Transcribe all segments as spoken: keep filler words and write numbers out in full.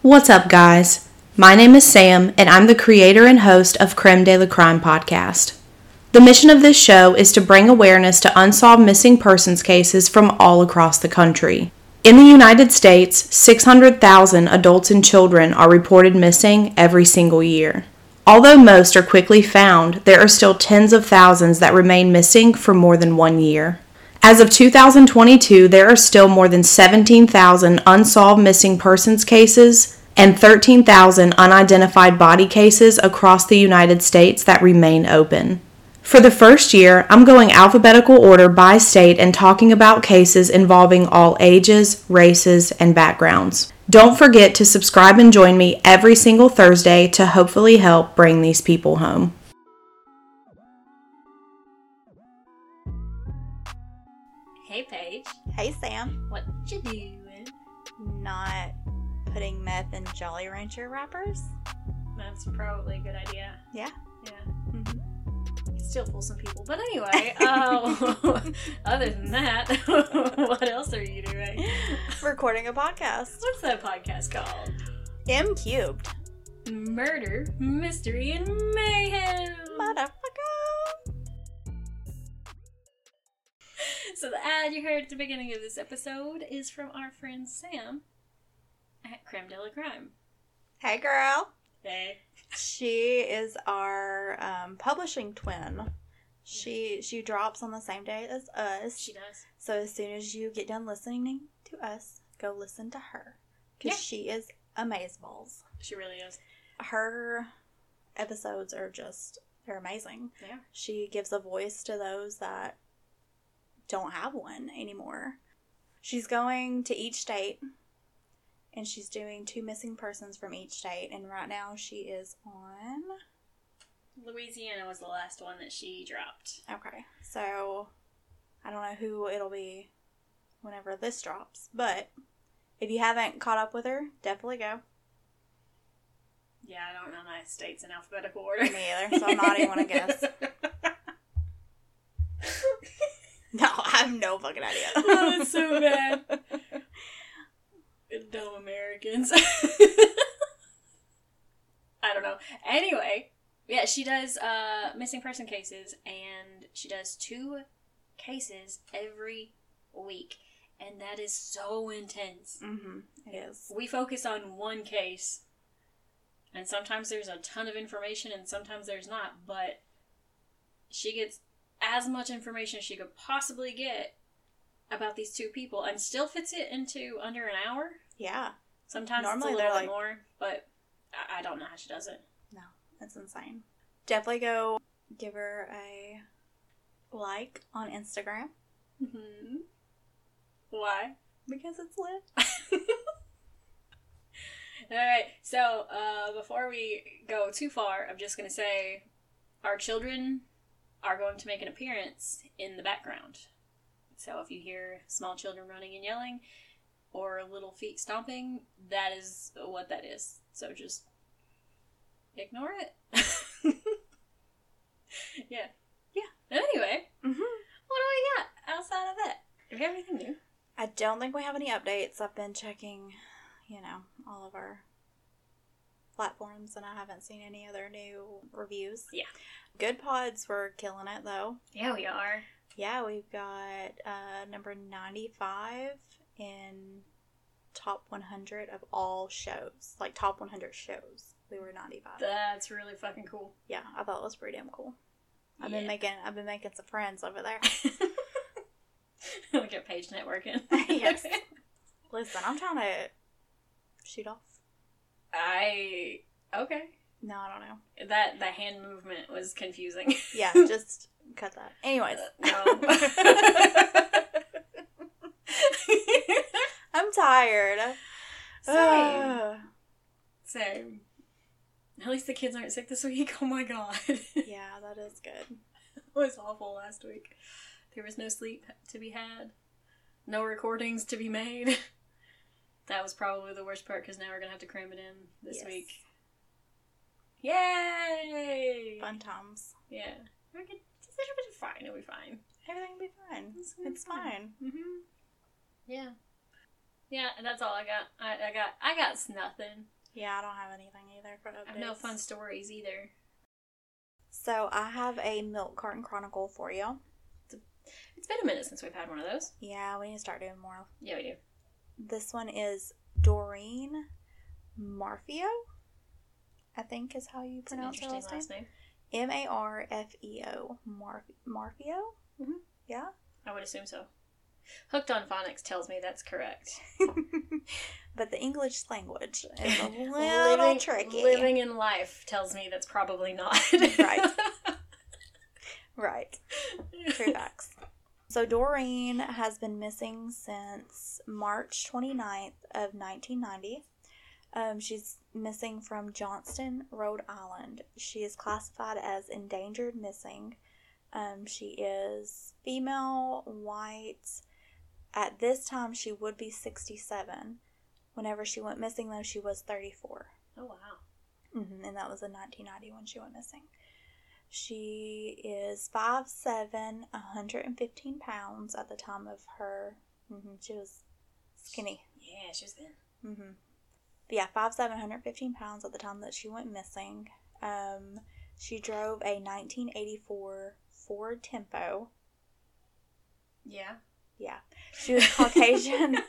What's up, guys? My name is Sam, and I'm the creator and host of Creme de la Crime podcast. The mission of this show is to bring awareness to unsolved missing persons cases from all across the country. In the United States, six hundred thousand adults and children are reported missing every single year. Although most are quickly found, there are still tens of thousands that remain missing for more than one year. As of two thousand twenty-two, there are still more than seventeen thousand unsolved missing persons cases and thirteen thousand unidentified body cases across the United States that remain open. For the first year, I'm going alphabetical order by state and talking about cases involving all ages, races, and backgrounds. Don't forget to subscribe and join me every single Thursday to hopefully help bring these people home. Hey Paige. Hey Sam. What you doing? Not putting meth in Jolly Rancher wrappers? That's probably a good idea. Yeah. Yeah. Mm-hmm. You still fool some people. But anyway, uh, other than that, what else are you doing? Recording a podcast. What's that podcast called? M Cubed. Murder, Mystery, and Mayhem. Motherfucker. So the ad you heard at the beginning of this episode is from our friend Sam at Creme de la Crime. Hey girl. Hey. She is our um, publishing twin. She she drops on the same day as us. She does. So as soon as you get done listening to us, go listen to her. Because Yeah. she is amazeballs. She really is. Her episodes are just, they're amazing. Yeah. She gives a voice to those that don't have one anymore. She's going to each state, and she's doing two missing persons from each state, and right now she is on... Louisiana was the last one that she dropped. Okay, so I don't know who it'll be whenever this drops, but if you haven't caught up with her, definitely go. Yeah, I don't know my states in alphabetical order. Me either, so I'm not even going to guess. No, I have no fucking idea. Oh, that's so bad. Dumb Americans. I don't know. Anyway, yeah, she does uh, missing person cases, and she does two cases every week, and that is so intense. Mm-hmm, it is. We focus on one case, and sometimes there's a ton of information, and sometimes there's not, but she gets as much information as she could possibly get about these two people and still fits it into under an hour. Yeah. Sometimes Normally it's a they're little bit like- more, but I, I don't know how she does it. No, that's insane. Definitely go give her a like on Instagram. Mm-hmm. Why? Because it's lit. Alright, so uh, before we go too far, I'm just going to say our children are going to make an appearance in the background. So if you hear small children running and yelling or little feet stomping, that is what that is. So just ignore it. Yeah. Yeah. Anyway, Mm-hmm. what do we got outside of that? Do we have anything new? I don't think we have any updates. I've been checking, you know, all of our platforms, and I haven't seen any other new reviews. Yeah. Good Pods were killing it, though. Yeah, we are. Yeah, we've got uh, number ninety-five in top one hundred of all shows. Like, top one hundred shows. We were ninety-five. That's really fucking cool. Yeah, I thought it was pretty damn cool. I've Yeah. been making I've been making some friends over there. Look at Page Networking. Yes. Listen, I'm trying to shoot off. I... Okay. No, I don't know. That, that hand movement was confusing. Yeah, just cut that. Anyways. No. I'm tired. Same. Ugh. Same. At least the kids aren't sick this week. Oh my god. Yeah, that is good. It was awful last week. There was no sleep to be had. No recordings to be made. That was probably the worst part, because now we're going to have to cram it in this Yes. week. Yay! Fun times. Yeah. We're good. It'll be fine. It'll be fine. Everything will be fine. It's, It's fine. Mm-hmm. Yeah. Yeah, that's all I got. I, I got I got nothing. Yeah, I don't have anything either for updates. I have no fun stories either. So I have a Milk Carton Chronicle for you. It's been a minute since we've had one of those. Yeah, we need to start doing more. Yeah, we do. This one is Doreen Marfio, I think is how you It's an pronounce her interesting last name. name. M A R F E O. Marf- Marfio? Mm-hmm. Yeah? I would assume so. Hooked on Phonics tells me that's correct. But the English language is a little living, tricky. Living in life tells me that's probably not. Right. Right. True facts. So Doreen has been missing since March twenty-ninth of nineteen ninety. Um, she's missing from Johnston, Rhode Island. She is classified as endangered missing. Um, she is female, white. At this time, she would be sixty-seven. Whenever she went missing, though, she was thirty-four. Oh, wow. Mm-hmm, and that was in nineteen ninety when she went missing. She is five foot seven, one hundred fifteen pounds at the time of her. Mm-hmm, she was skinny. Yeah, she was thin. Mm-hmm. But yeah, five foot seven, one hundred fifteen pounds at the time that she went missing. Um, she drove a nineteen eighty-four Ford Tempo. Yeah. Yeah. She was Caucasian.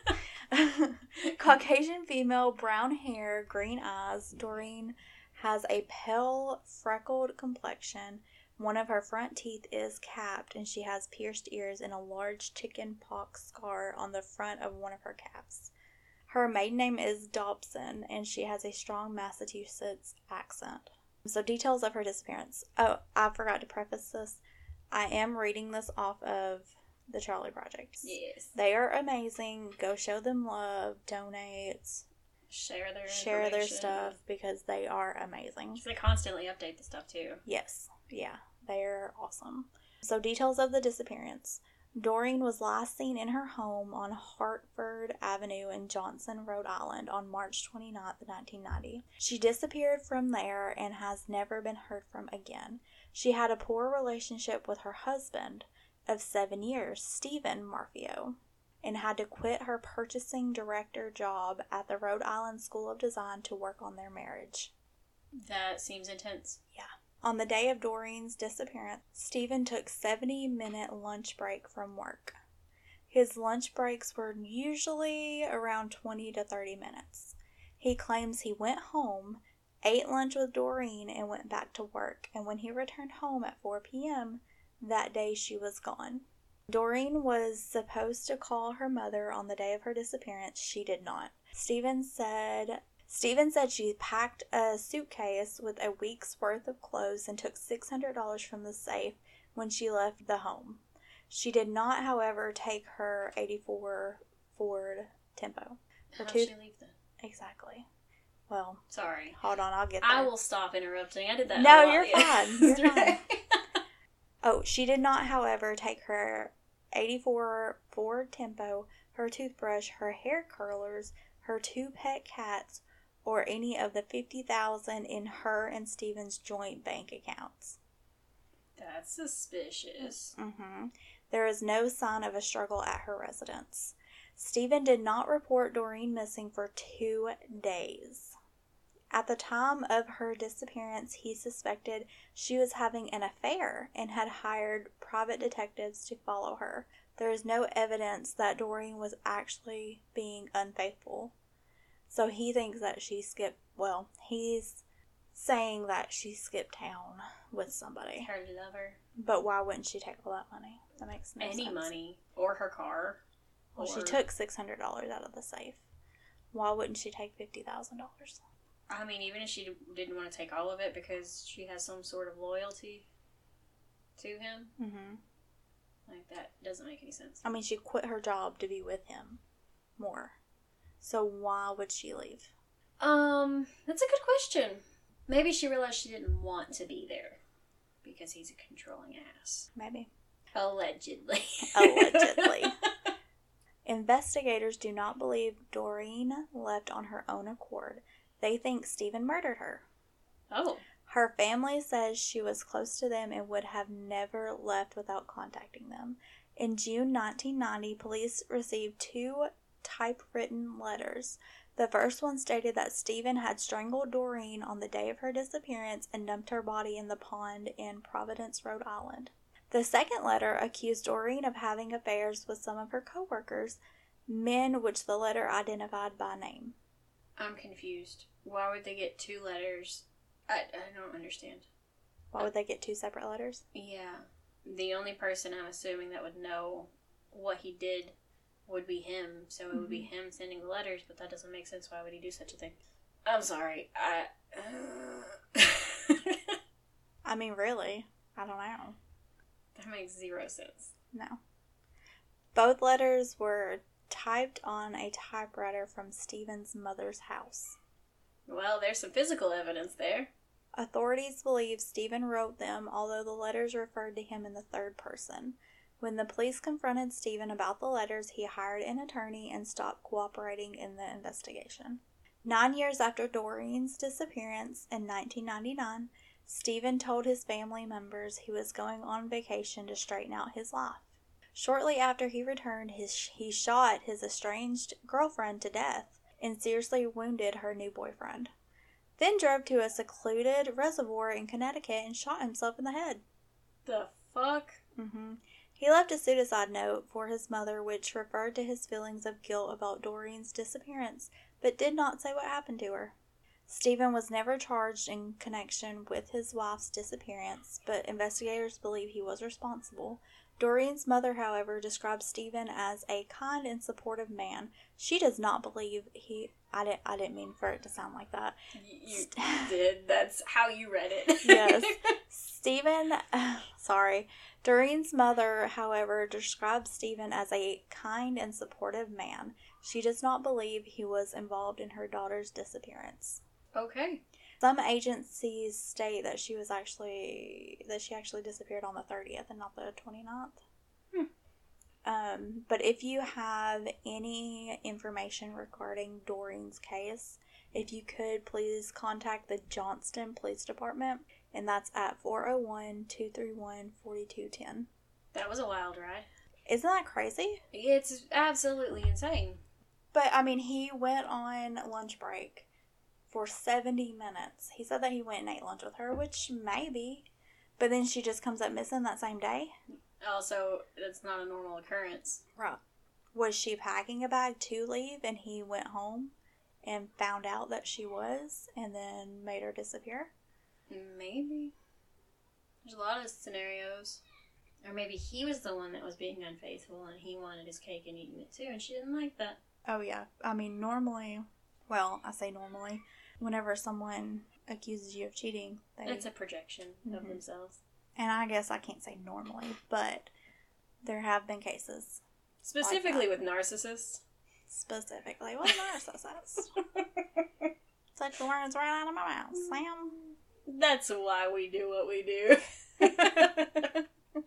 Caucasian female, brown hair, green eyes. Doreen has a pale, freckled complexion. One of her front teeth is capped, and she has pierced ears and a large chicken pox scar on the front of one of her calves. Her maiden name is Dobson, and she has a strong Massachusetts accent. So details of her disappearance. Oh, I forgot to preface this. I am reading this off of the Charlie Project. Yes. They are amazing. Go show them love. Donate. Share their Share their stuff because they are amazing. They constantly update the stuff too. Yes. Yeah. They're awesome. So details of the disappearance. Doreen was last seen in her home on Hartford Avenue in Johnston, Rhode Island on March twenty-ninth, nineteen ninety. She disappeared from there and has never been heard from again. She had a poor relationship with her husband of seven years, Stephen Marfio, and had to quit her purchasing director job at the Rhode Island School of Design to work on their marriage. That seems intense. Yeah. On the day of Doreen's disappearance, Stephen took seventy minute lunch break from work. His lunch breaks were usually around twenty to thirty minutes. He claims he went home, ate lunch with Doreen, and went back to work, and when he returned home at four p.m., that day she was gone. Doreen was supposed to call her mother on the day of her disappearance. She did not. Stephen said... Stephen said she packed a suitcase with a week's worth of clothes and took six hundred dollars from the safe when she left the home. She did not, however, take her eighty-four Ford Tempo. Her How'd tooth- she leave then? Exactly. Well, sorry. Hold on, I'll get there. I will stop interrupting. I did that. No, a lot. you're Yeah. fine. You're fine. Oh, she did not, however, take her eighty-four Ford Tempo, her toothbrush, her hair curlers, her two pet cats, or any of the fifty thousand dollars in her and Stephen's joint bank accounts. That's suspicious. Mm-hmm. There is no sign of a struggle at her residence. Stephen did not report Doreen missing for two days. At the time of her disappearance, he suspected she was having an affair and had hired private detectives to follow her. There is no evidence that Doreen was actually being unfaithful. So he thinks that she skipped, well, he's saying that she skipped town with somebody. Her lover. But why wouldn't she take all that money? That makes no Any sense. Any money. Or her car. Well, or... she took six hundred dollars out of the safe. Why wouldn't she take fifty thousand dollars? I mean, even if she didn't want to take all of it because she has some sort of loyalty to him. Mm-hmm. Like, that doesn't make any sense. I mean, she quit her job to be with him more. So why would she leave? Um, that's a good question. Maybe she realized she didn't want to be there because he's a controlling ass. Maybe. Allegedly. Allegedly. Investigators do not believe Doreen left on her own accord. They think Stephen murdered her. Oh. Her family says she was close to them and would have never left without contacting them. In June nineteen ninety, police received two typewritten letters. The first one stated that Stephen had strangled Doreen on the day of her disappearance and dumped her body in the pond in Providence, Rhode Island. The second letter accused Doreen of having affairs with some of her co-workers, men which the letter identified by name. I'm confused. Why would they get two letters? I, I don't understand. Why would they get two separate letters? Yeah. The only person I'm assuming that would know what he did would be him, so it mm-hmm. would be him sending the letters, but that doesn't make sense. Why would he do such a thing? I'm sorry. I... Uh... I mean, really? I don't know. That makes zero sense. No. Both letters were typed on a typewriter from Stephen's mother's house. Well, there's some physical evidence there. Authorities believe Stephen wrote them, although the letters referred to him in the third person. When the police confronted Stephen about the letters, he hired an attorney and stopped cooperating in the investigation. Nine years after Doreen's disappearance in nineteen ninety-nine, Stephen told his family members he was going on vacation to straighten out his life. Shortly after he returned, his, he shot his estranged girlfriend to death and seriously wounded her new boyfriend. Then drove to a secluded reservoir in Connecticut and shot himself in the head. The fuck? Mm-hmm. He left a suicide note for his mother, which referred to his feelings of guilt about Doreen's disappearance, but did not say what happened to her. Stephen was never charged in connection with his wife's disappearance, but investigators believe he was responsible. Doreen's mother, however, described Stephen as a kind and supportive man. She does not believe he... I didn't, I didn't mean for it to sound like that. You did. That's how you read it. Yes. Stephen... Uh, sorry. Doreen's mother, however, described Stephen as a kind and supportive man. She does not believe he was involved in her daughter's disappearance. Okay. Some agencies state that she was actually that she actually disappeared on the thirtieth and not the twenty-ninth. Hmm. Um, but if you have any information regarding Doreen's case, if you could please contact the Johnston Police Department, and that's at four oh one, two three one, four two one zero. That was a wild ride. Isn't that crazy? It's absolutely insane. But, I mean, he went on lunch break for seventy minutes. He said that he went and ate lunch with her, which maybe. But then she just comes up missing that same day. Also, that's not a normal occurrence. Right. Was she packing a bag to leave and he went home and found out that she was and then made her disappear? Maybe. There's a lot of scenarios. Or maybe he was the one that was being unfaithful and he wanted his cake and eating it too and she didn't like that. Oh, yeah. I mean, normally... Well, I say normally. Whenever someone accuses you of cheating, they... It's a projection mm-hmm. of themselves. And I guess I can't say normally, but there have been cases. Specifically like with narcissists. Specifically with narcissists. Such words right out of my mouth, Sam. That's why we do what we do.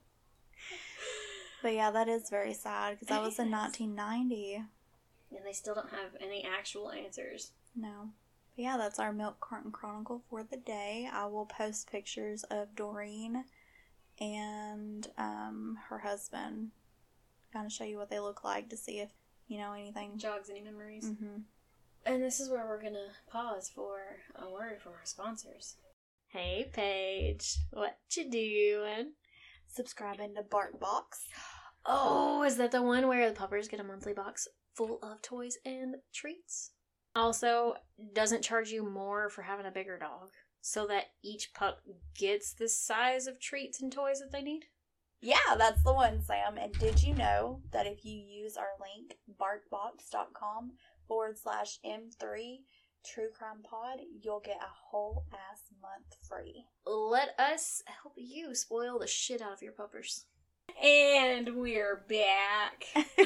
But yeah, that is very sad, because that was in nineteen ninety. And they still don't have any actual answers. No. But yeah, that's our Milk Carton Chronicle for the day. I will post pictures of Doreen and um, her husband. Kind of show you what they look like to see if, you know, anything... jogs any memories. Mm-hmm. And this is where we're going to pause for a word from our sponsors. Hey, Paige. What you doing? Subscribing to BarkBox. Oh, is that the one where the puppers get a monthly box full of toys and treats? Also, doesn't charge you more for having a bigger dog, so that each pup gets the size of treats and toys that they need? Yeah, that's the one, Sam. And did you know that if you use our link, barkbox.com forward slash M3 True Crime Pod, you'll get a whole ass month free. Let us help you spoil the shit out of your puppers. And we're back.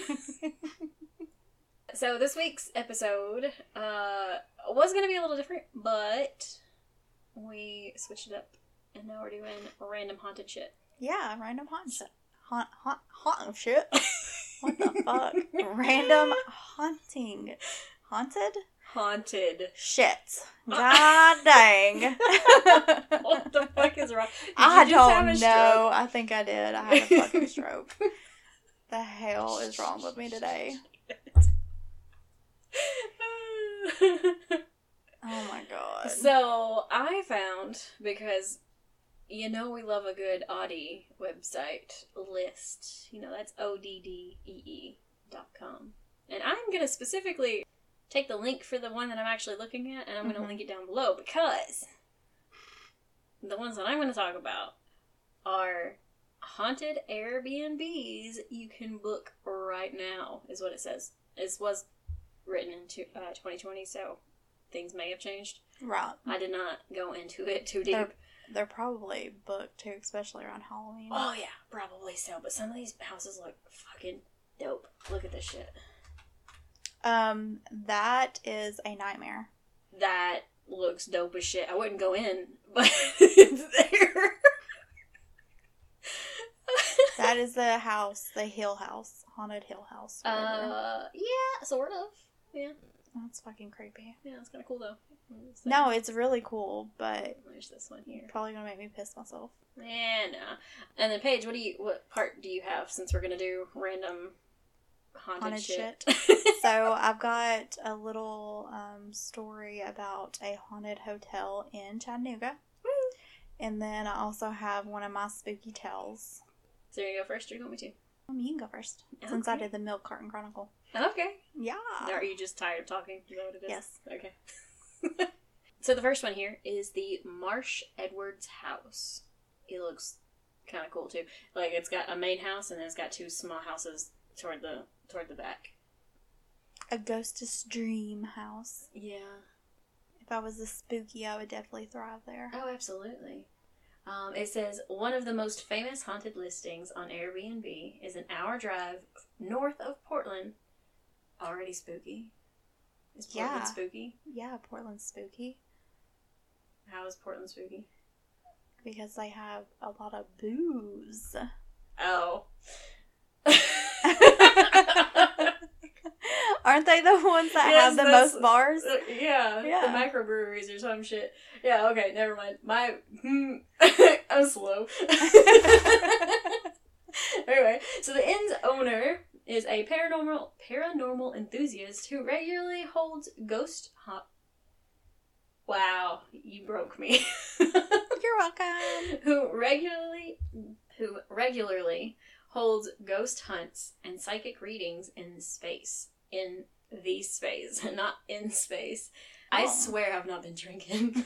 So this week's episode uh, was going to be a little different, but we switched it up, and now we're doing random haunted shit. Yeah, random haunted shit. Haunt, haunt, haunting shit? What the fuck? Random haunting. Haunted? Haunted. Shit. God dang. What the fuck is wrong? Did I you just have don't a know. stroke? I think I did. I had a fucking stroke. The hell is wrong with me today? Oh my god. So, I found, because you know we love a good Oddee website list. You know, that's O D D E E dot com. And I'm going to specifically take the link for the one that I'm actually looking at, and I'm going to Mhm. link it down below, because the ones that I'm going to talk about are haunted Airbnbs you can book right now, is what it says. This was written in two, uh, twenty twenty, so things may have changed. Right. I did not go into it too deep. They're, they're probably booked too, especially around Halloween. Oh yeah, probably so. But some of these houses look fucking dope. Look at this shit. Um, that is a nightmare. That looks dope as shit. I wouldn't go in, but it's there. That is the house, the Hill House, Haunted Hill House. whatever. Uh, yeah, sort of. Yeah, That's fucking creepy. yeah, it's kind of cool though. So, No, it's really cool, but there's this one here. probably gonna make me piss myself. Yeah, nah. And then Paige, what do you? What part do you have? Since we're gonna do random haunted, Haunted shit. So I've got a little um, story about a haunted hotel in Chattanooga. And then I also have one of my spooky tales. So you're gonna go first, or do you want me to? Um, you can go first, since I Okay. did the Milk Carton Chronicle. Okay. Yeah. Are you just tired of talking? Is that what it is? Yes. Okay. So the first one here is the Marsh Edwards house. It looks kind of cool too. Like it's got a main house and then it's got two small houses toward the toward the back. A ghostess dream house. Yeah. If I was a spooky, I would definitely thrive there. Oh, absolutely. Um, it says one of the most famous haunted listings on Airbnb is an hour drive north of Portland. Already spooky. Is Portland Yeah. spooky? Yeah, Portland's spooky How is Portland spooky? because they have a lot of booze. Oh. Aren't they the ones that Yes, have the that's- most bars? Uh, yeah, Yeah. the microbreweries or some shit. Yeah, okay, never mind. My, hmm, I'm slow. Anyway, so the inn's owner is a paranormal paranormal enthusiast who regularly holds ghost hunt. Wow, you broke me. You're welcome. who regularly who regularly holds ghost hunts and psychic readings in space. In the space, not in space. I Oh. swear I've not been drinking.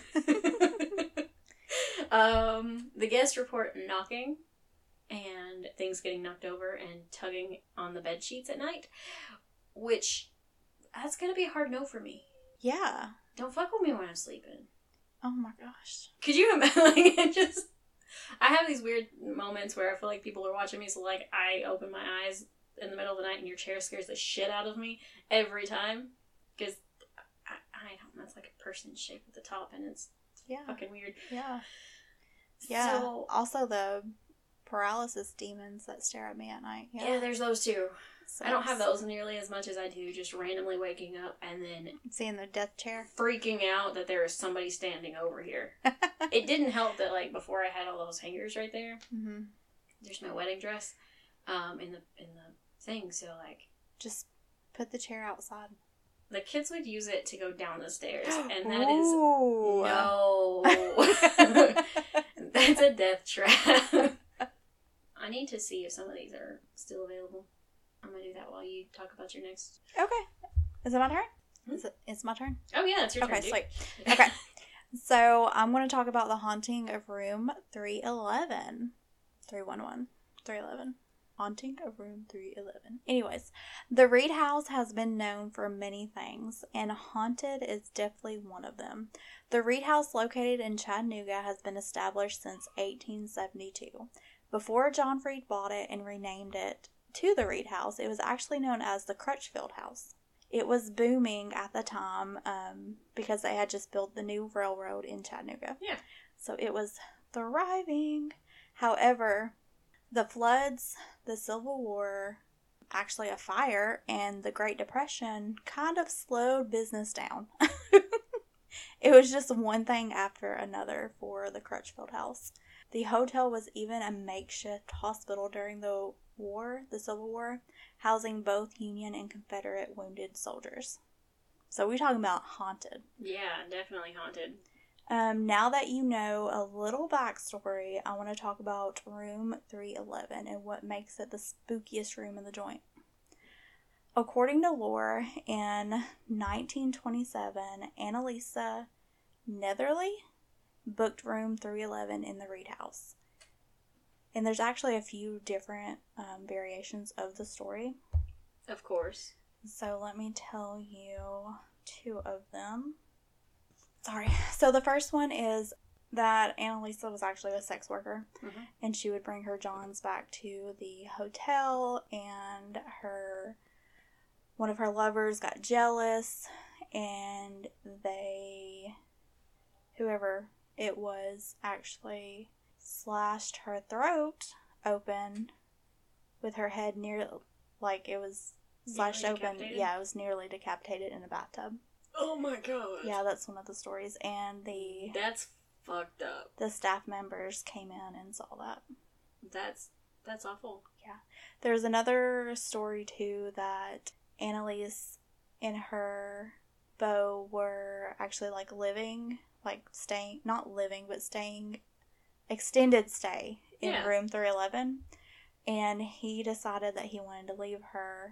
um, the guests report knocking and things getting knocked over and tugging on the bed sheets at night, which that's gonna be a hard no for me. Yeah. Don't fuck with me when I'm sleeping. Oh my gosh. Could you imagine? Like, it just, I have these weird moments where I feel like people are watching me, so like I open my eyes in the middle of the night and your chair scares the shit out of me every time, because I, I don't know, it's like a person shape at the top and it's Yeah. fucking weird. Yeah. Yeah. So, Also the paralysis demons that stare at me at night. yeah. Yeah. there's those too. So I don't have those nearly as much as I do just randomly waking up and then Seeing the death chair. freaking out that there is somebody standing over here. It didn't help that like before I had all those hangers right there. Mm-hmm. There's my wedding dress, um, in the in the thing. So like Just put the chair outside. the kids would use it to go down the stairs, and that is Ooh. no. That's a death trap. I need to see if some of these are still available. I'm gonna do that while you talk about your next. Okay. Is it my turn? Hmm? Is it, it's my turn? Oh yeah, it's your Okay, turn. dude. sweet. Okay. So I'm going to talk about the haunting of room three eleven. three one one. three eleven. Haunting of room three eleven. Anyways, the Reed House has been known for many things, and haunted is definitely one of them. The Reed House, located in Chattanooga, has been established since eighteen seventy-two. Before John Reed bought it and renamed it to the Reed House, it was actually known as the Crutchfield House. It was booming at the time um, because they had just built the new railroad in Chattanooga. Yeah. So it was thriving. However, the floods, the Civil War, actually a fire, and the Great Depression kind of slowed business down. It was just one thing after another for the Crutchfield House. The hotel was even a makeshift hospital during the war, the Civil War, housing both Union and Confederate wounded soldiers. So we're talking about haunted. Yeah, definitely haunted. Um, now that you know a little backstory, I want to talk about room three eleven and what makes it the spookiest room in the joint. According to lore, in nineteen twenty-seven, Annalisa Netherly booked room three eleven in the Reed house. And there's actually a few different um, variations of the story. Of course. So let me tell you two of them. Sorry. So the first one is that Annalisa was actually a sex worker. Mm-hmm. And she would bring her Johns back to the hotel, and her one of her lovers got jealous, and they, whoever it was, actually slashed her throat open with her head near, like it was slashed Nearly open. decapitated? Yeah, it was nearly decapitated in a bathtub. Oh my god. Yeah, that's one of the stories. And the That's fucked up. the staff members came in and saw that. That's that's awful. There's another story too that Annalise and her beau were actually like living, like staying, not living, but staying, extended stay in Yeah. room three eleven. And he decided that he wanted to leave her.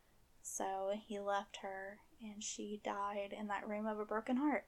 So he left her, and she died in that room of a broken heart.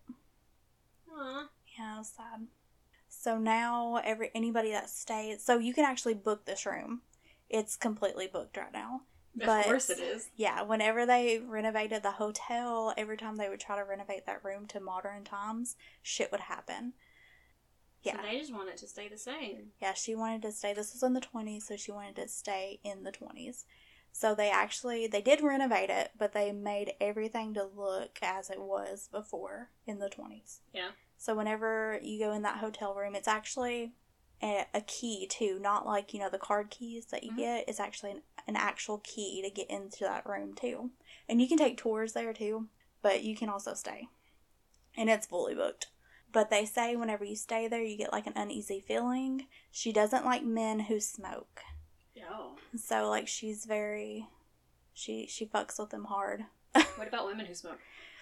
Aww. Yeah, it was sad. So now every anybody that stays, so you can actually book this room. It's completely booked right now. Of But, course it is. Yeah, whenever they renovated the hotel, every time they would try to renovate that room to modern times, shit would happen. Yeah. So they just want it to stay the same. Yeah, she wanted to stay. This was in the twenties, so she wanted to stay in the twenties. So they actually, they did renovate it, but they made everything to look as it was before in the twenties. Yeah. So whenever you go in that hotel room, it's actually a, a key too, not like, you know, the card keys that you Mhm. get. It's actually an, an actual key to get into that room too. And you can take tours there too, but you can also stay. And it's fully booked. But they say whenever you stay there, you get like an uneasy feeling. She doesn't like men who smoke. Oh. So, like, she's very, she, she fucks with them hard. What about women who smoke?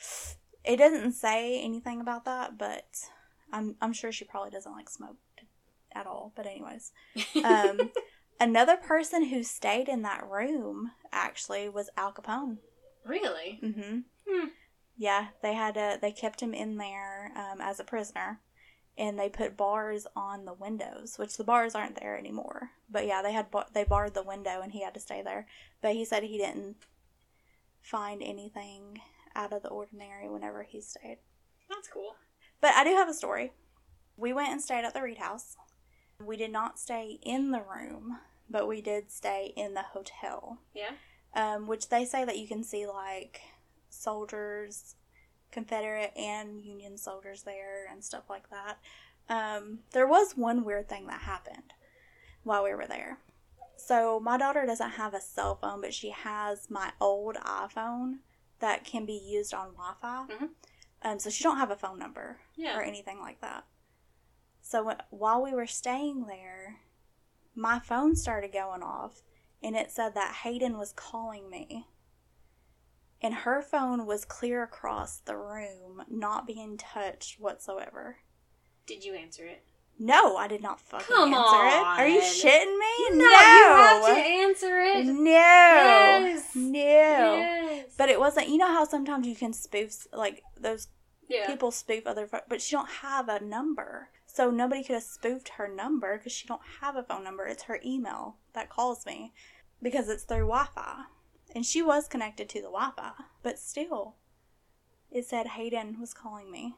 It doesn't say anything about that, but I'm, I'm sure she probably doesn't like smoke at all. But anyways, um, another person who stayed in that room, actually, was Al Capone. Really? Mm-hmm. Hmm. Yeah, they had to, they kept him in there um, as a prisoner. And they put bars on the windows, which the bars aren't there anymore. But yeah, they had bar- they barred the window, and he had to stay there. But he said he didn't find anything out of the ordinary whenever he stayed. That's cool. But I do have a story. We went and stayed at the Reed house. We did not stay in the room, but we did stay in the hotel. Yeah? Um, which they say that you can see like soldiers, Confederate and Union soldiers there and stuff like that. Um, there was one weird thing that happened while we were there. So my daughter doesn't have a cell phone, but she has my old iPhone that can be used on Wi-Fi. Mhm. Um, so she don't have a phone number Yeah. or anything like that. So when, while we were staying there, my phone started going off, and it said that Hayden was calling me. And her phone was clear across the room, not being touched whatsoever. Did you answer it? No, I did not fucking Come answer it. Are you on. shitting me? No, you have to answer it. No. Yes. No. Yes. But it wasn't, you know how sometimes you can spoof, like, those Yeah. people spoof other phones, but she don't have a number. So nobody could have spoofed her number because she don't have a phone number. It's her email that calls me because it's through Wi-Fi. And she was connected to the Wi-Fi, but still, it said Hayden was calling me.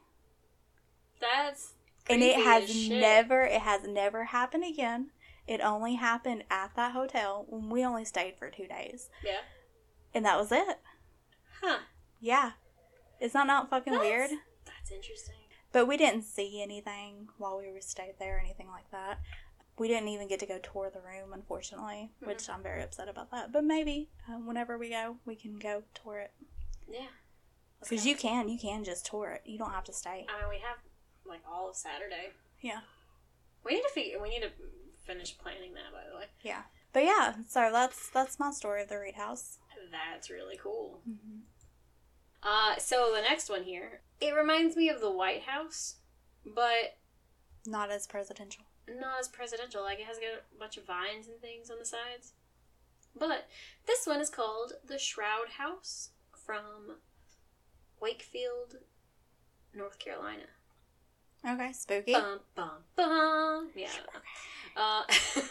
That's And it creepy has as shit. never, it has never happened again. It only happened at that hotel when we only stayed for two days. Yeah. And that was it. Huh. Yeah. Is that not fucking That's, weird? That's interesting. But we didn't see anything while we were stayed there or anything like that. We didn't even get to go tour the room, unfortunately, Mhm. which I'm very upset about that. But maybe um, whenever we go, we can go tour it. Yeah. Because you can, you can just tour it. You don't have to stay. I mean, we have like all of Saturday. Yeah. We need to figure. We need to finish planning that. By the way. Yeah. But yeah, so that's that's my story of the Reed House. That's really cool. Mm-hmm. Uh, so the next one here, it reminds me of the White House, but not as presidential. Not as presidential. Like, it has got a bunch of vines and things on the sides. But this one is called the Shroud House from Wakefield, North Carolina. Okay, spooky. Bum, bum, bum. Yeah. Uh,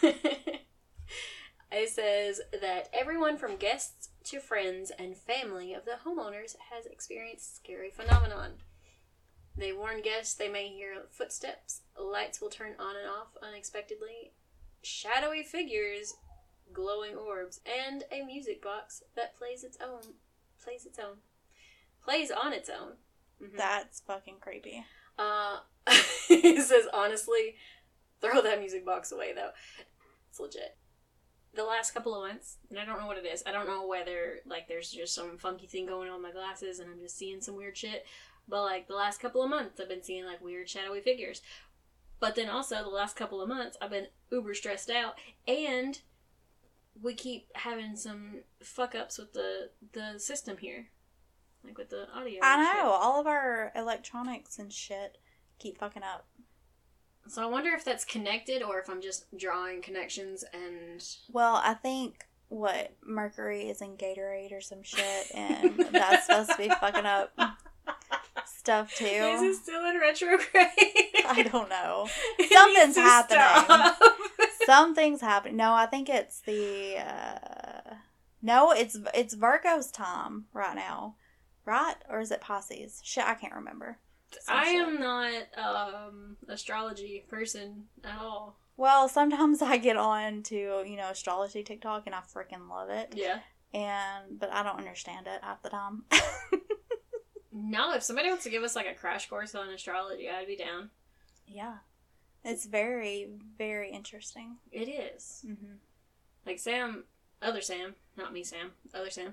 it says that everyone from guests to friends and family of the homeowners has experienced scary phenomenon. They warn guests they may hear footsteps, lights will turn on and off unexpectedly, shadowy figures, glowing orbs, and a music box that plays its own, plays its own, plays on its own. Mm-hmm. That's fucking creepy. Uh, it says, honestly, throw that music box away, though. It's legit. The last couple of months, and I don't know what it is. I don't know whether, like, there's just some funky thing going on with my glasses and I'm just seeing some weird shit. But, like, the last couple of months, I've been seeing, like, weird shadowy figures. But then also, the last couple of months, I've been uber stressed out. And we keep having some fuck-ups with the, the system here. Like, with the audio. I know. Shit. All of our electronics and shit keep fucking up. So I wonder if that's connected or if I'm just drawing connections and... Well, I think, what, Mercury is in Gatorade or some shit, and that's supposed to be fucking up stuff, too. Is it still in retrograde? I don't know. It Something's needs to happening. stop. Something's happening. No, I think it's the, uh... No, it's it's Virgo's time right now. Right? Or is it Pisces? Shit, I can't remember. Some I shit. am not um astrology person at all. Well, sometimes I get on to, you know, astrology TikTok and I freaking love it. Yeah. And, but I don't understand it half the time. No, if somebody wants to give us like a crash course on astrology, I'd be down. Yeah. It's very, very interesting. It is. Mm-hmm. Like Sam, other Sam, not me Sam, other Sam,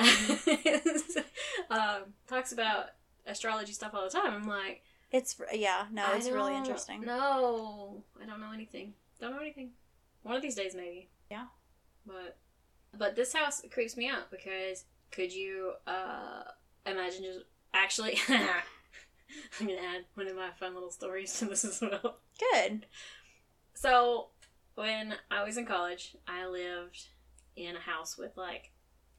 um, talks about astrology stuff all the time. I'm like... It's, yeah, no, it's I really don't- interesting. No, I don't know anything. Don't know anything. One of these days, maybe. Yeah. But, but this house creeps me out because could you uh, imagine just actually? I'm gonna add one of my fun little stories to this as well. Good. So, when I was in college, I lived in a house with like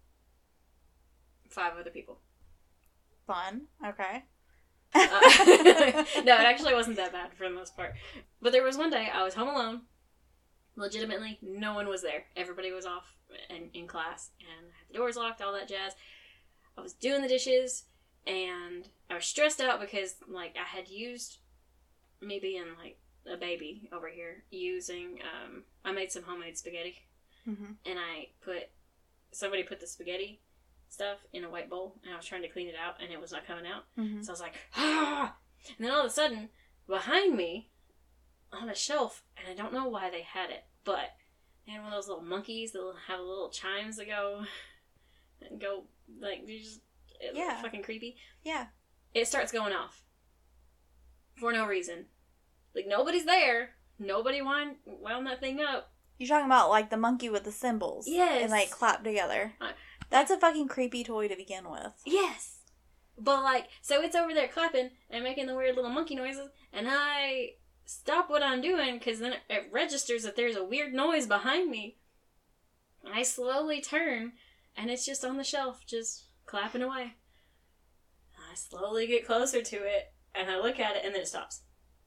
five other people. Fun. Okay. Uh, no, it actually wasn't that bad for the most part. But there was one day I was home alone. Legitimately, no one was there. Everybody was off in, in class, and I had the doors locked, all that jazz. I was doing the dishes, and I was stressed out because, like, I had used me being, like, a baby over here, using, um, I made some homemade spaghetti, Mm-hmm. and I put, somebody put the spaghetti stuff in a white bowl, and I was trying to clean it out, and it was not coming out. Mm-hmm. So I was like, ah! And then all of a sudden, behind me, on a shelf, and I don't know why they had it, but they had one of those little monkeys that have little chimes that go, and go, like, you just, it's Yeah. fucking creepy. Yeah. It starts going off. For no reason. Like, nobody's there. Nobody wound, wound that thing up. You're talking about, like, the monkey with the cymbals. Yes. And, like, clap together. I- That's a fucking creepy toy to begin with. Yes! But, like, so it's over there clapping and making the weird little monkey noises, and I stop what I'm doing, because then it registers that there's a weird noise behind me. I slowly turn, and it's just on the shelf, just clapping away. I slowly get closer to it, and I look at it, and then it stops.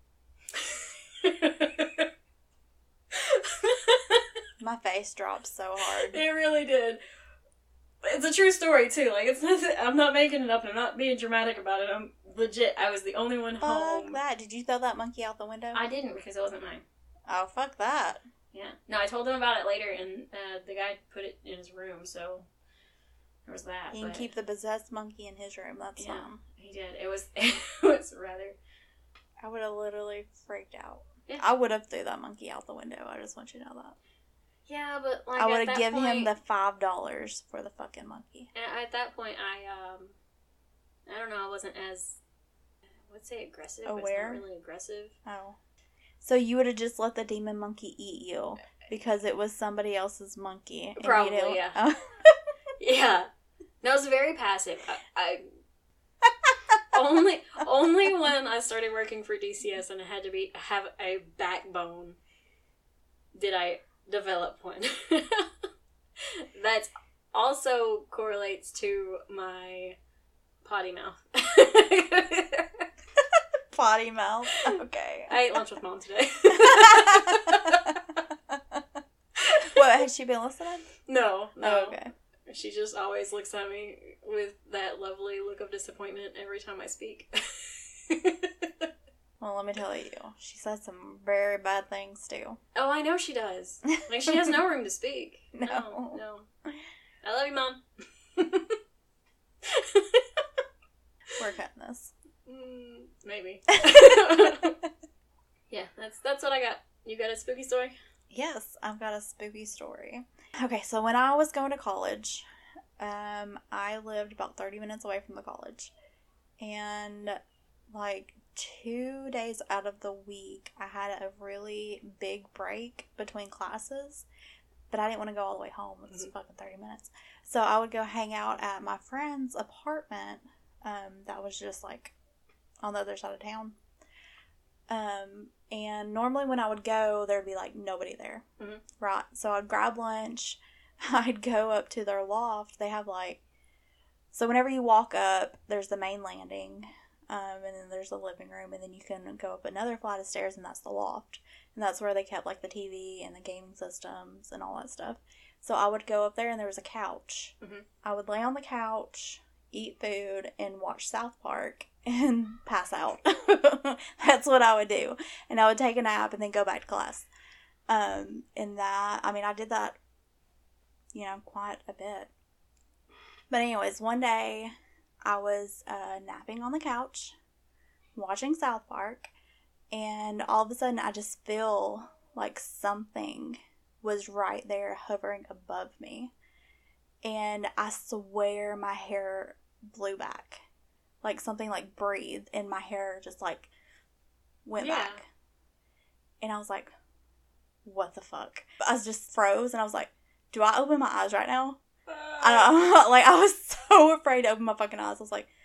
My face drops so hard. It really did. It's a true story, too. Like, it's not, I'm not making it up, and I'm not being dramatic about it. I'm legit. I was the only one Fuck home. that. Did you throw that monkey out the window? I didn't, because it wasn't mine. Oh, fuck that. Yeah. No, I told him about it later, and uh, the guy put it in his room, so there was that. He can but, keep the possessed monkey in his room. That's yeah, fine. he did. It was, it was rather... I would have literally freaked out. Yeah. I would have threw that monkey out the window. I just want you to know that. Yeah, but like I would at have that given point, him the five dollars for the fucking monkey. At, at that point, I um, I don't know. I wasn't as, I would say aggressive. But Aware? it's not really aggressive. Oh. So you would have just let the demon monkey eat you because it was somebody else's monkey. and you Probably, didn't- yeah. Oh. Yeah. No, it was very passive. I, I only only when I started working for D C S and I had to be have a backbone did I develop one. That also correlates to my potty mouth. Potty mouth. Okay. I ate lunch with Mom today. What, has she been listening? No, no. Oh, okay. She just always looks at me with that lovely look of disappointment every time I speak. Well, let me tell you, she said some very bad things too. Oh, I know she does. Like, she has no room to speak. No. No, no. I love you, Mom. We're cutting this. Mm, maybe. Yeah, that's that's what I got. You got a spooky story? Yes, I've got a spooky story. Okay, so when I was going to college, um, I lived about thirty minutes away from the college. And, like, two days out of the week, I had a really big break between classes. But I didn't want to go all the way home. It was mm-hmm. fucking thirty minutes. So I would go hang out at my friend's apartment um, that was just, like, on the other side of town. Um, and normally when I would go, there'd be, like, nobody there. Mm-hmm. Right. So I'd grab lunch. I'd go up to their loft. They have, like... So whenever you walk up, there's the main landing. Um, and then there's the living room. And then you can go up another flight of stairs, and that's the loft. And that's where they kept, like, the T V and the gaming systems and all that stuff. So I would go up there, and there was a couch. Mm-hmm. I would lay on the couch, eat food, and watch South Park. And pass out. That's what I would do. And I would take a nap and then go back to class. Um, and that, I mean, I did that, you know, quite a bit. But anyways, one day I was uh, napping on the couch, watching South Park, and all of a sudden I just feel like something was right there hovering above me. And I swear my hair blew back. Like, something, like, breathed, and my hair just, like, went yeah. back. And I was like, what the fuck? I was just froze, and I was like, do I open my eyes right now? Uh, I don't know. Like, I was so afraid to open my fucking eyes. I was like,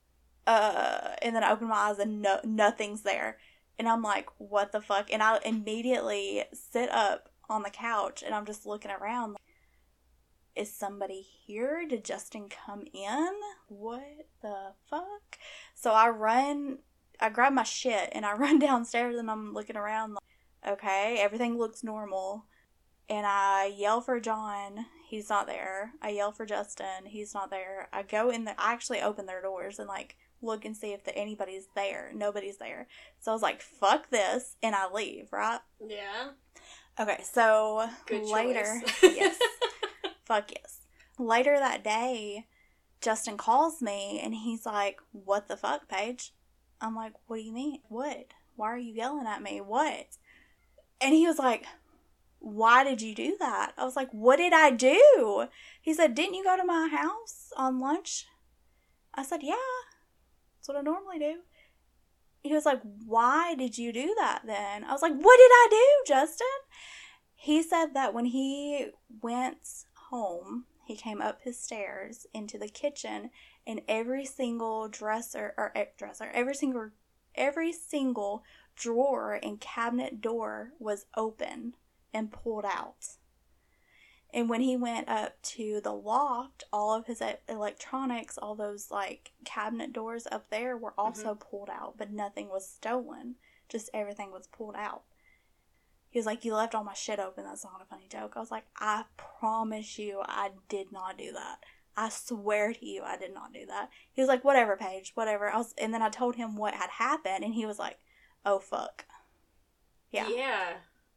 uh, and then I opened my eyes, and no, nothing's there. And I'm like, what the fuck? And I immediately sit up on the couch, and I'm just looking around, like, is somebody here? Did Justin come in? What the fuck? So I run, I grab my shit and I run downstairs and I'm looking around like, okay, everything looks normal. And I yell for John. He's not there. I yell for Justin. He's not there. I go in there. I actually open their doors and like look and see if the, anybody's there. Nobody's there. So I was like, fuck this. And I leave, right? Yeah. Okay, so Good later. Choice. Yes. Fuck yes. Later that day, Justin calls me and he's like, what the fuck, Paige? I'm like, what do you mean? What? Why are you yelling at me? What? And he was like, why did you do that? I was like, what did I do? He said, didn't you go to my house on lunch? I said, yeah. That's what I normally do. He was like, why did you do that then? I was like, what did I do, Justin? He said that when he went home, he came up his stairs into the kitchen, and every single dresser or eh, dresser, every single every single drawer and cabinet door was open and pulled out. And when he went up to the loft, all of his electronics, all those like cabinet doors up there were also mm-hmm. pulled out, but nothing was stolen. Just everything was pulled out. He was like, you left all my shit open. That's not a funny joke. I was like, I promise you I did not do that. I swear to you I did not do that. He was like, whatever, Paige, whatever. I was, and then I told him what had happened, and he was like, oh, fuck. Yeah. Yeah.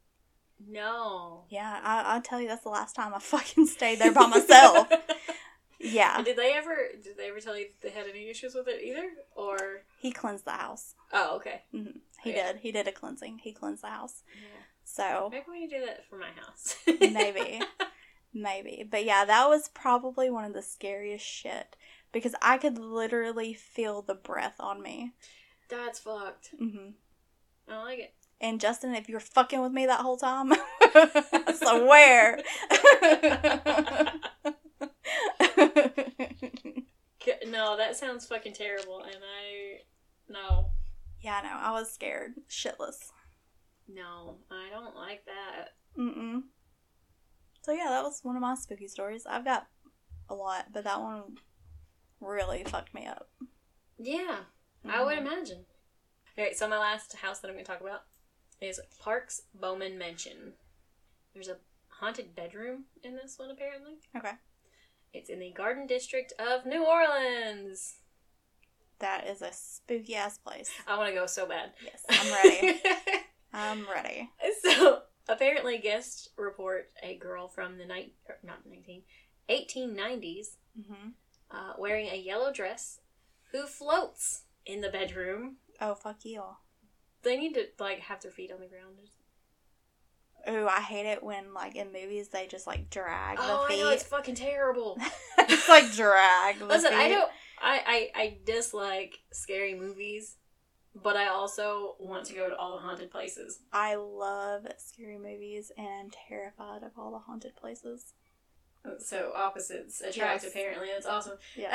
No. Yeah, I, I'll tell you, that's the last time I fucking stayed there by myself. Yeah. And did they ever, did they ever tell you they had any issues with it either? Or? He cleansed the house. Oh, okay. Mm-hmm. He okay. did. He did a cleansing. He cleansed the house. Yeah. So. Maybe we can do that for my house. Maybe. Maybe. But yeah, that was probably one of the scariest shit. Because I could literally feel the breath on me. That's fucked. Mm-hmm. I don't like it. And Justin, if you were fucking with me that whole time, I swear. No, that sounds fucking terrible, and I... No. Yeah, I know. I was scared. Shitless. No, I don't like that. Mm-mm. So yeah, that was one of my spooky stories. I've got a lot, but that one really fucked me up. Yeah, mm-hmm. I would imagine. Alright, so my last house that I'm going to talk about is Parks Bowman Mansion. There's a haunted bedroom in this one, apparently. Okay. It's in the Garden District of New Orleans. That is a spooky ass place. I want to go so bad. Yes, I'm ready. I'm ready. So, apparently guests report a girl from the night, or not nineteen, eighteen nineties, mm-hmm. uh, wearing a yellow dress, who floats in the bedroom. Oh, fuck you. They need to, like, have their feet on the ground. Ooh, I hate it when, like, in movies, they just, like, drag oh, the feet. I know, it's fucking terrible. It's like drag the Listen, feet. I don't, I, I, I dislike scary movies, but I also want to go to all the haunted places. I love scary movies, and I'm terrified of all the haunted places. So, opposites attract, Yes. apparently. That's awesome. Yeah.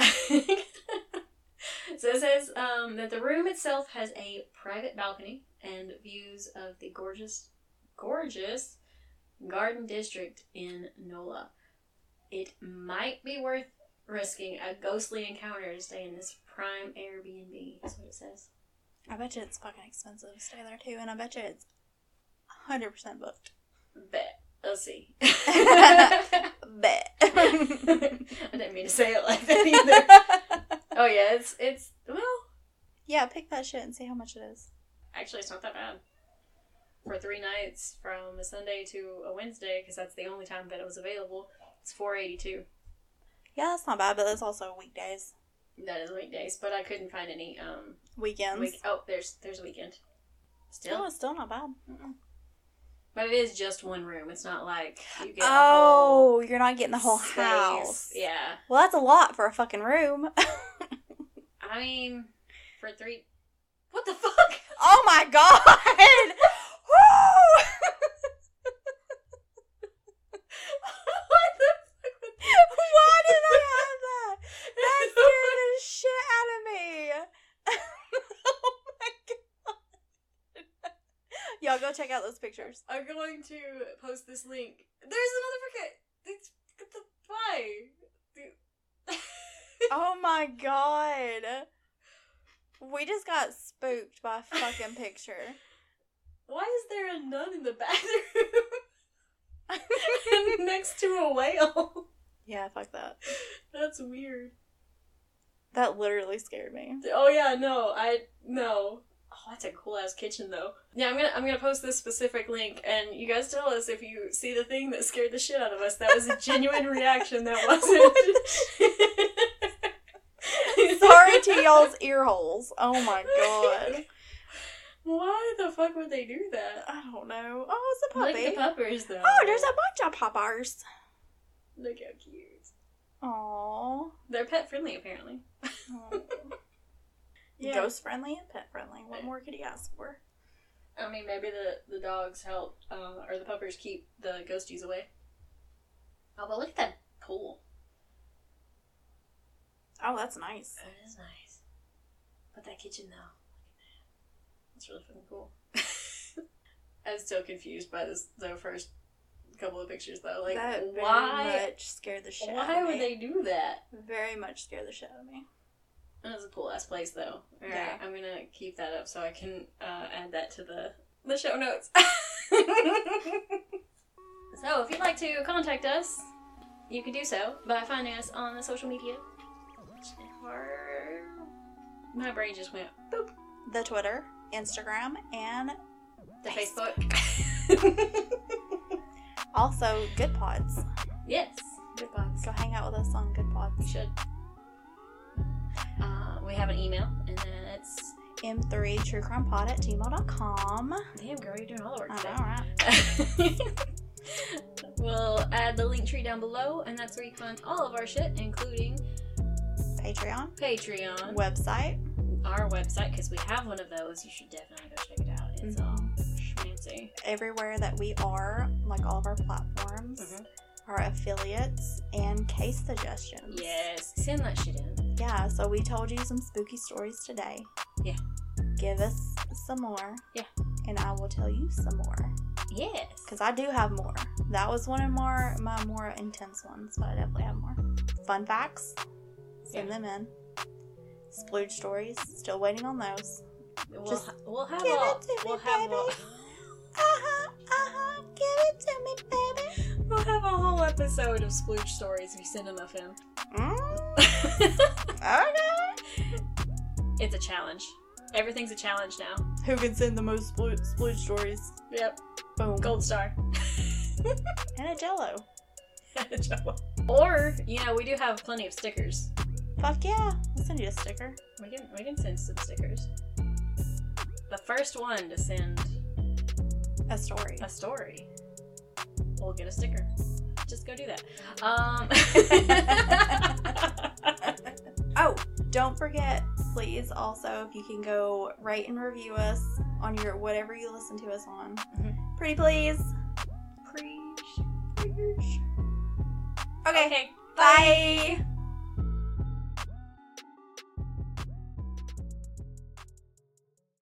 So it says um, that the room itself has a private balcony and views of the gorgeous, gorgeous Garden District in NOLA. It might be worth risking a ghostly encounter to stay in this prime Airbnb. That's what it says. I bet you it's fucking expensive to stay there, too, and I bet you it's one hundred percent booked. Bet. Let's see. Bet. I didn't mean to say it like that either. Oh yeah, it's, it's, well. Yeah, pick that shit and see how much it is. Actually, it's not that bad. For three nights from a Sunday to a Wednesday, because that's the only time that it was available, it's four dollars and eighty-two cents. Yeah, that's not bad, but that's also weekdays. That is weekdays, but I couldn't find any, um... Weekends. Week- oh, there's there's a weekend. Still? Still, it's still not bad. Mm-mm. But it is just one room. It's not like you get oh, a whole you're not getting the whole space. house. Yeah. Well, that's a lot for a fucking room. I mean, for three... What the fuck? Oh my god! Woo! What the fuck? Why did I have that? That scared the shit out of me. Oh my god. Y'all go check out those pictures. I'm going to post this link. There's another forget. It's the why. Oh my god. We just got spooked by a fucking picture. Why is there a nun in the bathroom next to a whale? Yeah, fuck that. That's weird. That literally scared me. Oh yeah, no, I no. Oh, that's a cool ass kitchen though. Yeah, I'm gonna I'm gonna post this specific link, and you guys tell us if you see the thing that scared the shit out of us. That was a genuine reaction. That wasn't. Sorry to y'all's ear holes. Oh my god. Why the fuck would they do that? I don't know. Oh, it's a puppy. Like the puppers though. Oh, there's a bunch of poppers. Look how cute. Aww. They're pet friendly apparently. Yeah. Ghost friendly and pet friendly. What more could you ask for? I mean, maybe the, the dogs help, uh, or the puppers keep the ghosties away. Oh, but look at that pool. Oh, that's nice. It is nice. But that kitchen, though, look at that. That's really fucking cool. I'm still confused by this, the first couple of pictures, though. Like, that why? very much scared the shit out of me. Why would they do that? Very much scared the shit out of me. That was a cool ass place, though. Alright, Yeah. I'm gonna keep that up so I can uh, add that to the, the show notes. So, if you'd like to contact us, you can do so by finding us on the social media. Or... My brain just went boop. The Twitter, Instagram, and The Facebook. Facebook. Also, Good Pods. Yes. Good pods. Go hang out with us on Good You Pods. should. Uh, we have an email, and then it's... M three True Crime Pod at gmail dot com. Damn, girl, you're doing all the work I today. know, right? We'll add the link tree down below, and that's where you can find all of our shit, including Patreon. Patreon, Website. our website, because we have one of those. You should definitely go check it out. It's all schmancy. Everywhere that we are, like all of our platforms, Mhm. our affiliates, and case suggestions. Yes, send that shit in. yeah, so we told you some spooky stories today. Yeah. Give us some more. Yeah. And I will tell you some more. Yes. Because I do have more. That was one of more my more intense ones, but I definitely have more. Fun facts. Send Yeah. them in. Splooge stories. Still waiting on those. We'll, Just ha- we'll have give a... it to we'll me, have baby. a... Uh-huh, uh-huh. Give it to me, baby. We'll have a whole episode of splooge stories if you send enough in. Mm, okay. It's a challenge. Everything's a challenge now. Who can send the most splooge, splooge stories? Yep. Boom. Gold star. And a jello. Or, you know, we do have plenty of stickers. Fuck yeah. I'll send you a sticker. We can we can send some stickers. The first one to send A story. a story will get a sticker. Just go do that. Um Oh, don't forget, please, also, if you can go rate and review us on your whatever you listen to us on. Mhm. Pretty please. Preach. Preach. Okay. Okay. Bye.